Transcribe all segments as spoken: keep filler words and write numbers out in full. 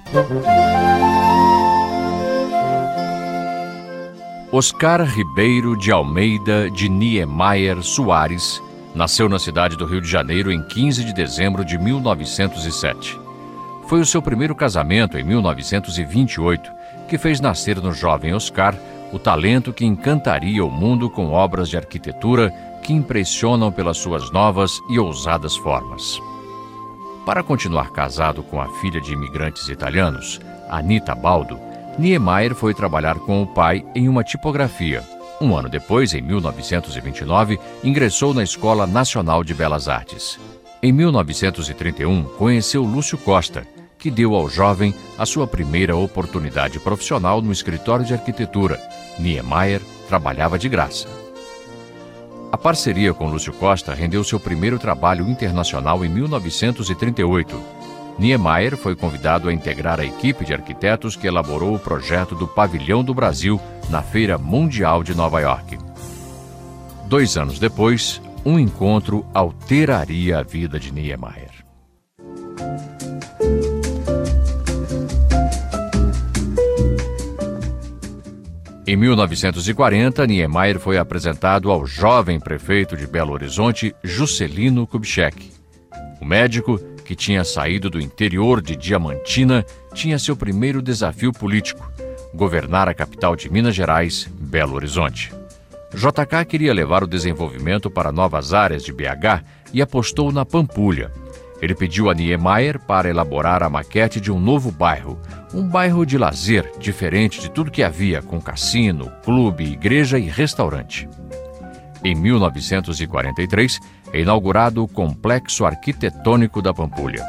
Oscar Ribeiro de Almeida de Niemeyer Soares nasceu na cidade do Rio de Janeiro em quinze de dezembro de mil novecentos e sete. Foi o seu primeiro casamento, em mil novecentos e vinte e oito, que fez nascer no jovem Oscar o talento que encantaria o mundo com obras de arquitetura que impressionam pelas suas novas e ousadas formas. Para continuar casado com a filha de imigrantes italianos, Anita Baldo, Niemeyer foi trabalhar com o pai em uma tipografia. Um ano depois, em mil novecentos e vinte e nove, ingressou na Escola Nacional de Belas Artes. Em mil novecentos e trinta e um, conheceu Lúcio Costa, que deu ao jovem a sua primeira oportunidade profissional no escritório de arquitetura. Niemeyer trabalhava de graça. A parceria com Lúcio Costa rendeu seu primeiro trabalho internacional em mil novecentos e trinta e oito. Niemeyer foi convidado a integrar a equipe de arquitetos que elaborou o projeto do Pavilhão do Brasil na Feira Mundial de Nova York. Dois anos depois, um encontro alteraria a vida de Niemeyer. Em mil novecentos e quarenta, Niemeyer foi apresentado ao jovem prefeito de Belo Horizonte, Juscelino Kubitschek. O médico, que tinha saído do interior de Diamantina, tinha seu primeiro desafio político: governar a capital de Minas Gerais, Belo Horizonte. J K queria levar o desenvolvimento para novas áreas de B H e apostou na Pampulha. Ele pediu a Niemeyer para elaborar a maquete de um novo bairro, um bairro de lazer diferente de tudo que havia, com cassino, clube, igreja e restaurante. Em mil novecentos e quarenta e três, é inaugurado o Complexo Arquitetônico da Pampulha.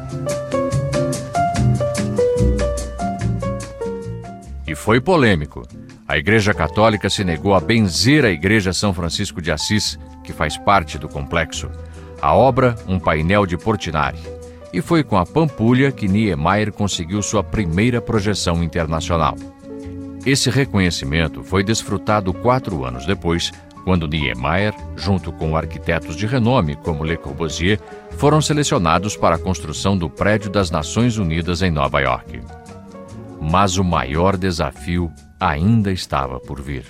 E foi polêmico. A Igreja Católica se negou a benzer a Igreja São Francisco de Assis, que faz parte do complexo. A obra, um painel de Portinari. E foi com a Pampulha que Niemeyer conseguiu sua primeira projeção internacional. Esse reconhecimento foi desfrutado quatro anos depois, quando Niemeyer, junto com arquitetos de renome como Le Corbusier, foram selecionados para a construção do Prédio das Nações Unidas em Nova York. Mas o maior desafio ainda estava por vir.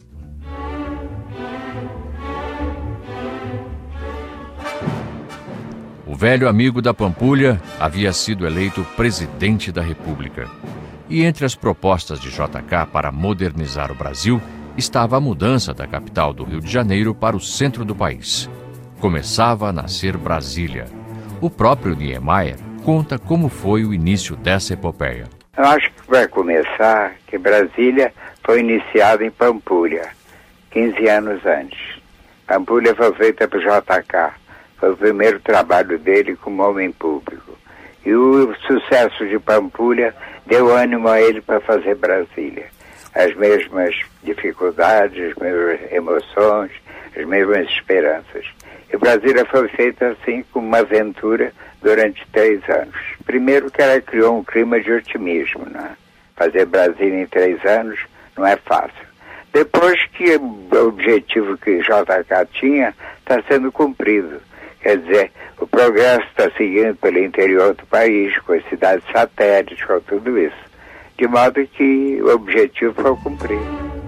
O velho amigo da Pampulha havia sido eleito presidente da República. E entre as propostas de J K para modernizar o Brasil estava a mudança da capital do Rio de Janeiro para o centro do país. Começava a nascer Brasília. O próprio Niemeyer conta como foi o início dessa epopeia. Eu acho que vai começar que Brasília foi iniciada em Pampulha, quinze anos antes. Pampulha foi feita por J K. Foi o primeiro trabalho dele como homem público. E o sucesso de Pampulha deu ânimo a ele para fazer Brasília. As mesmas dificuldades, as mesmas emoções, as mesmas esperanças. E Brasília foi feita assim, como uma aventura durante três anos. Primeiro que ela criou um clima de otimismo, né? Fazer Brasília em três anos não é fácil. Depois que o objetivo que J K tinha está sendo cumprido. Quer dizer, o progresso está seguindo pelo interior do país, com as cidades satélites, com tudo isso. De modo que o objetivo foi cumprido.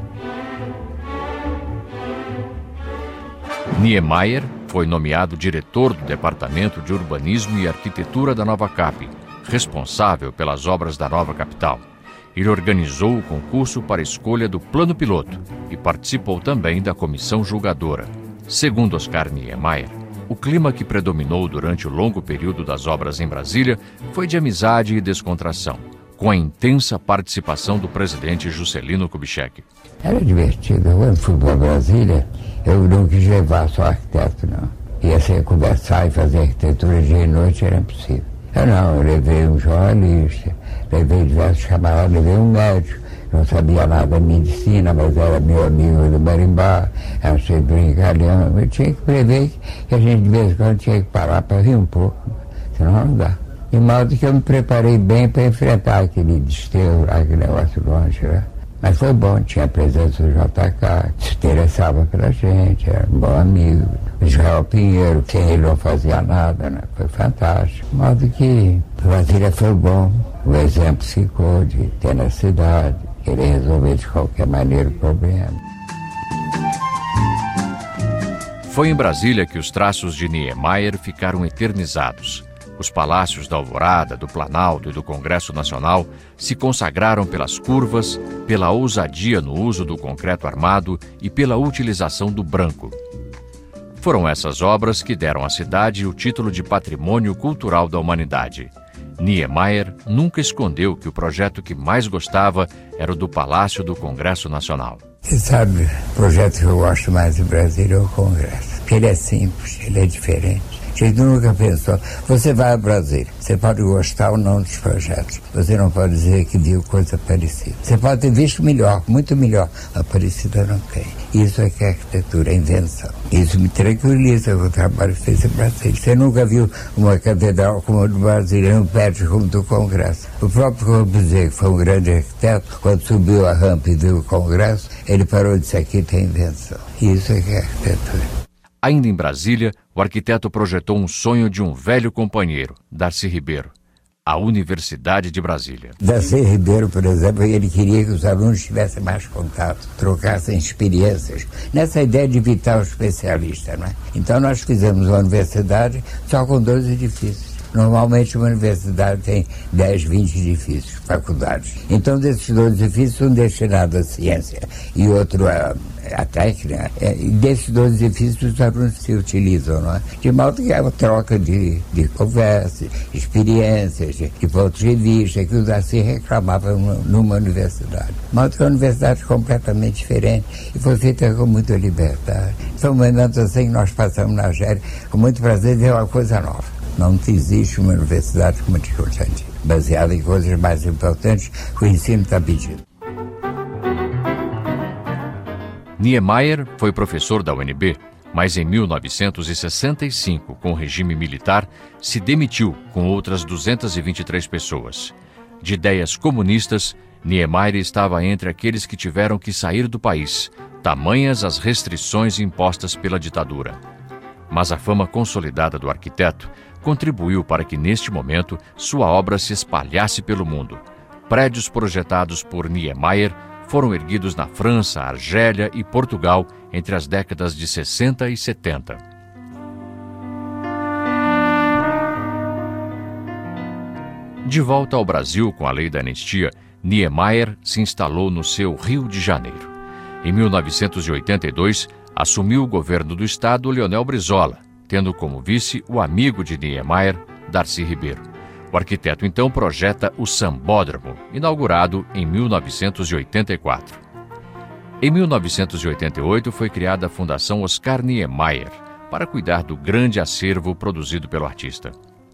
Niemeyer foi nomeado diretor do Departamento de Urbanismo e Arquitetura da Nova Cap, responsável pelas obras da nova capital. Ele organizou o concurso para a escolha do plano piloto e participou também da comissão julgadora. Segundo Oscar Niemeyer, o clima que predominou durante o longo período das obras em Brasília foi de amizade e descontração, com a intensa participação do presidente Juscelino Kubitschek. Era divertido. Quando fui para Brasília, eu não quis levar só arquiteto, não. Ia ser conversar e fazer arquitetura dia e noite, era impossível. Eu não, eu levei um jornalista, levei diversos camaradas, levei um médico, não sabia nada da medicina, mas era meu amigo do Marimbá, era um brincalhão. Eu tinha que prever que a gente de vez em quando tinha que parar para rir um pouco, senão não dá. De modo que eu me preparei bem para enfrentar aquele desterro, aquele negócio longe, né? Mas foi bom, tinha a presença do J K, se interessava pela gente, era um bom amigo. O Israel Pinheiro, sem ele não fazia nada, né? Foi fantástico. De modo que Brasília foi bom. O exemplo ficou de ter na cidade, querer resolver de qualquer maneira o problema. Foi em Brasília que os traços de Niemeyer ficaram eternizados. Os palácios da Alvorada, do Planalto e do Congresso Nacional se consagraram pelas curvas, pela ousadia no uso do concreto armado e pela utilização do branco. Foram essas obras que deram à cidade o título de Patrimônio Cultural da Humanidade. Niemeyer nunca escondeu que o projeto que mais gostava era o do Palácio do Congresso Nacional. Você sabe, o projeto que eu gosto mais do Brasil é o Congresso. Porque ele é simples, ele é diferente. A gente nunca pensou. Você vai ao Brasil, você pode gostar ou não dos projetos. Você não pode dizer que viu coisa parecida. Você pode ter visto melhor, muito melhor. A parecida não tem. Isso é que é arquitetura, é invenção. Isso me tranquiliza o trabalho feito em Brasília. Você nunca viu uma catedral como a do Brasília, um prédio como do Congresso. O próprio Corbusier, que foi um grande arquiteto, quando subiu a rampa e viu o Congresso, ele parou e disse: aqui tem invenção. Isso é que é arquitetura. Ainda em Brasília, o arquiteto projetou um sonho de um velho companheiro, Darcy Ribeiro, a Universidade de Brasília. Darcy Ribeiro, por exemplo, ele queria que os alunos tivessem mais contato, trocassem experiências, nessa ideia de evitar o especialista, não é? Então nós fizemos uma universidade só com dois edifícios. Normalmente uma universidade tem dez, vinte edifícios, faculdades. Então desses dois edifícios, um destinado à ciência e outro a, a técnica. É, desses dois edifícios os alunos se utilizam, não é? De modo que é uma troca de, de conversas, experiências, de, de pontos de vista, que o Darcy reclamava numa, numa universidade. De modo que é uma universidade completamente diferente e foi feita com muita liberdade. São momentos assim que nós passamos na Argélia com muito prazer de ver uma coisa nova. Não existe uma universidade como a de hoje, baseada em coisas mais importantes que o ensino está pedindo. Niemeyer foi professor da U N B, mas em mil novecentos e sessenta e cinco, com o regime militar, se demitiu com outras duzentas e vinte e três pessoas. De ideias comunistas, Niemeyer estava entre aqueles que tiveram que sair do país, tamanhas as restrições impostas pela ditadura. Mas a fama consolidada do arquiteto contribuiu para que, neste momento, sua obra se espalhasse pelo mundo. Prédios projetados por Niemeyer foram erguidos na França, Argélia e Portugal entre as décadas de sessenta e setenta. De volta ao Brasil com a lei da anistia, Niemeyer se instalou no seu Rio de Janeiro. Em mil novecentos e oitenta e dois, assumiu o governo do estado Leonel Brizola, tendo como vice o amigo de Niemeyer, Darcy Ribeiro. O arquiteto então projeta o Sambódromo, inaugurado em mil novecentos e oitenta e quatro. Em mil novecentos e oitenta e oito foi criada a Fundação Oscar Niemeyer, para cuidar do grande acervo produzido pelo artista.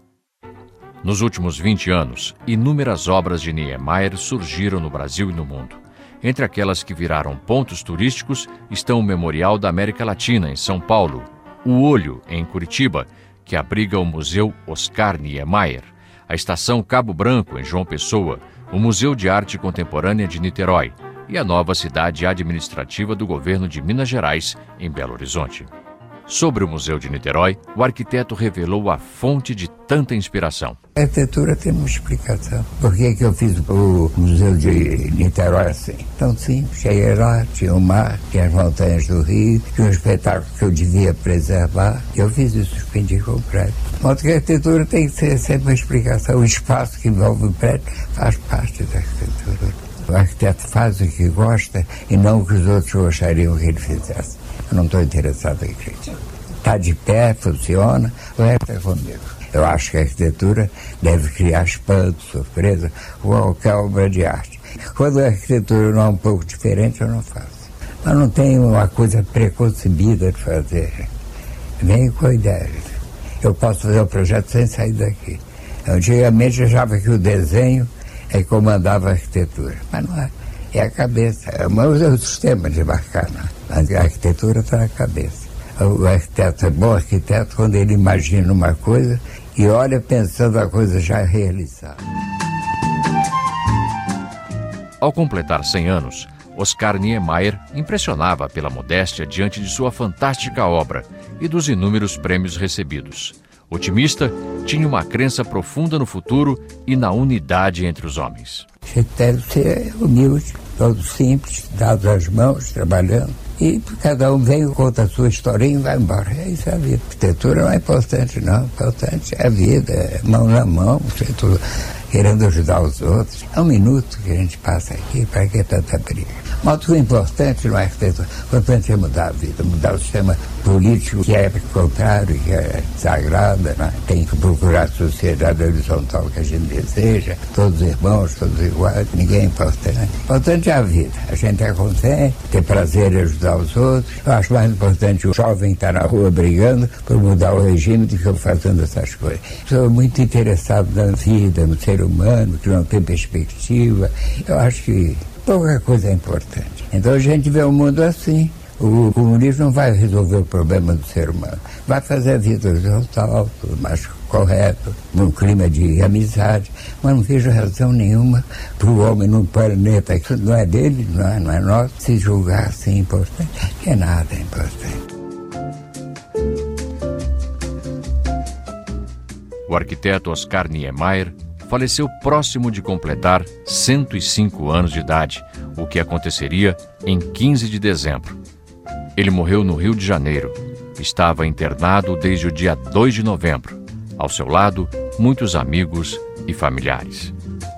Nos últimos vinte anos, inúmeras obras de Niemeyer surgiram no Brasil e no mundo. Entre aquelas que viraram pontos turísticos estão o Memorial da América Latina, em São Paulo, o Olho, em Curitiba, que abriga o Museu Oscar Niemeyer, a Estação Cabo Branco, em João Pessoa, o Museu de Arte Contemporânea de Niterói e a nova cidade administrativa do governo de Minas Gerais, em Belo Horizonte. Sobre o Museu de Niterói, o arquiteto revelou a fonte de tanta inspiração. A arquitetura tem uma explicação. Por que que eu fiz o Museu de Niterói assim? Tão simples. Cheguei lá, tinha o mar, tinha as montanhas do Rio, tinha um espetáculo que eu devia preservar. Eu fiz isso, suspendi com o prédio. De modo que a arquitetura tem que ser sempre uma explicação. O espaço que envolve o prédio faz parte da arquitetura. O arquiteto faz o que gosta e não o que os outros gostariam que ele fizesse. Eu não estou interessado em crítica. Está de pé, funciona, o resto é comigo. Eu acho que a arquitetura deve criar espanto, surpresa, qualquer obra de arte. Quando a arquitetura não é um pouco diferente, eu não faço. Mas não tenho uma coisa preconcebida de fazer. Nem com a ideia. Eu posso fazer o projeto sem sair daqui. Antigamente eu achava que o desenho é que comandava a arquitetura. Mas não é. É a cabeça. É o sistema de marcar, não é? A arquitetura está na cabeça. O arquiteto é bom arquiteto quando ele imagina uma coisa e olha pensando a coisa já realizada. Ao completar cem anos, Oscar Niemeyer impressionava pela modéstia diante de sua fantástica obra e dos inúmeros prêmios recebidos. Otimista, tinha uma crença profunda no futuro e na unidade entre os homens. A gente deve ser humilde, todo simples, dados as mãos, trabalhando. E cada um vem, conta a sua historinha e vai embora. É isso a vida. A arquitetura não é importante, não. O importante é a vida, é mão na mão, tudo, querendo ajudar os outros. É um minuto que a gente passa aqui, para que tanta briga? Mas o importante não é arquitetura. O importante é mudar a vida, mudar o sistema político, que é contrário, que é desagrada, né? Tem que procurar a sociedade horizontal que a gente deseja, todos irmãos, todos iguais, ninguém é importante. O importante é a vida. A gente é contente, ter prazer em ajudar os outros. Eu acho mais importante o jovem estar na rua brigando por mudar o regime do que eu fazendo essas coisas. Sou muito interessado na vida, no ser humano, que não tem perspectiva. Eu acho que pouca coisa é importante. Então a gente vê o mundo assim. O comunismo não vai resolver o problema do ser humano. Vai fazer a vida horizontal, tudo mais correto, num clima de amizade. Mas não vejo razão nenhuma para o homem num planeta que não é dele, não é, não é nosso, se julgar assim importante, que é nada importante. O arquiteto Oscar Niemeyer faleceu próximo de completar cento e cinco anos de idade, o que aconteceria em quinze de dezembro. Ele morreu no Rio de Janeiro. Estava internado desde o dia dois de novembro. Ao seu lado, muitos amigos e familiares.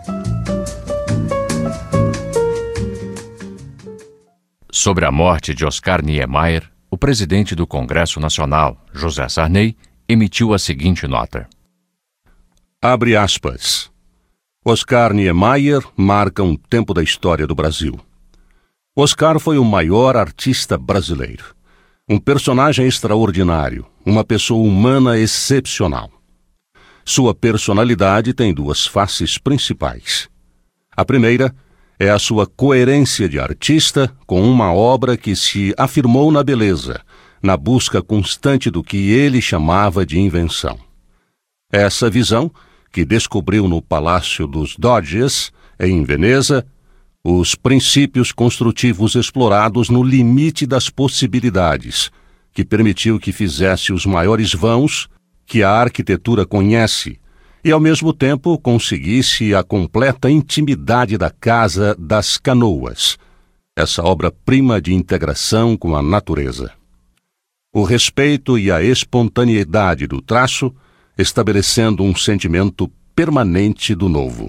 Sobre a morte de Oscar Niemeyer, o presidente do Congresso Nacional, José Sarney, emitiu a seguinte nota. Abre aspas. Oscar Niemeyer marca um tempo da história do Brasil. Oscar foi o maior artista brasileiro. Um personagem extraordinário, uma pessoa humana excepcional. Sua personalidade tem duas faces principais. A primeira é a sua coerência de artista com uma obra que se afirmou na beleza, na busca constante do que ele chamava de invenção. Essa visão, que descobriu no Palácio dos Doges, em Veneza, os princípios construtivos explorados no limite das possibilidades, que permitiu que fizesse os maiores vãos que a arquitetura conhece e, ao mesmo tempo, conseguisse a completa intimidade da Casa das Canoas, essa obra-prima de integração com a natureza. O respeito e a espontaneidade do traço, estabelecendo um sentimento permanente do novo.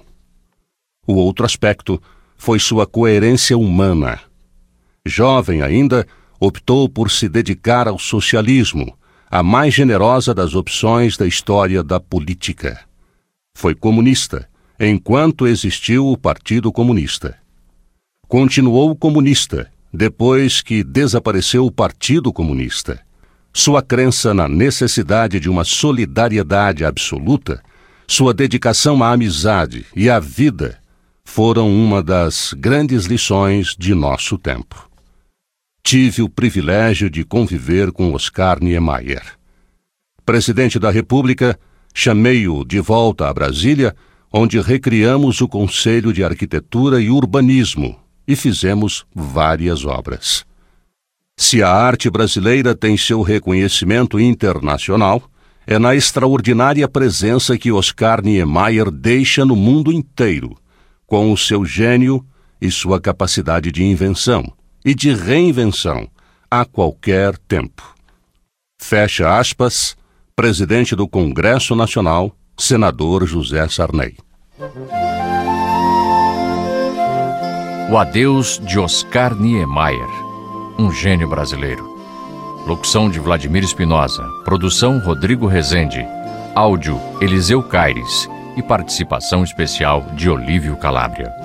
O outro aspecto foi sua coerência humana. Jovem ainda, optou por se dedicar ao socialismo, a mais generosa das opções da história da política. Foi comunista, enquanto existiu o Partido Comunista. Continuou comunista, depois que desapareceu o Partido Comunista. Sua crença na necessidade de uma solidariedade absoluta, sua dedicação à amizade e à vida foram uma das grandes lições de nosso tempo. Tive o privilégio de conviver com Oscar Niemeyer. Presidente da República, chamei-o de volta a Brasília, onde recriamos o Conselho de Arquitetura e Urbanismo e fizemos várias obras. Se a arte brasileira tem seu reconhecimento internacional, é na extraordinária presença que Oscar Niemeyer deixa no mundo inteiro, com o seu gênio e sua capacidade de invenção e de reinvenção a qualquer tempo. Fecha aspas, presidente do Congresso Nacional, senador José Sarney. O adeus de Oscar Niemeyer, um gênio brasileiro. Locução de Vladimir Espinosa, produção Rodrigo Rezende, áudio Eliseu Caires e participação especial de Olívio Calabria.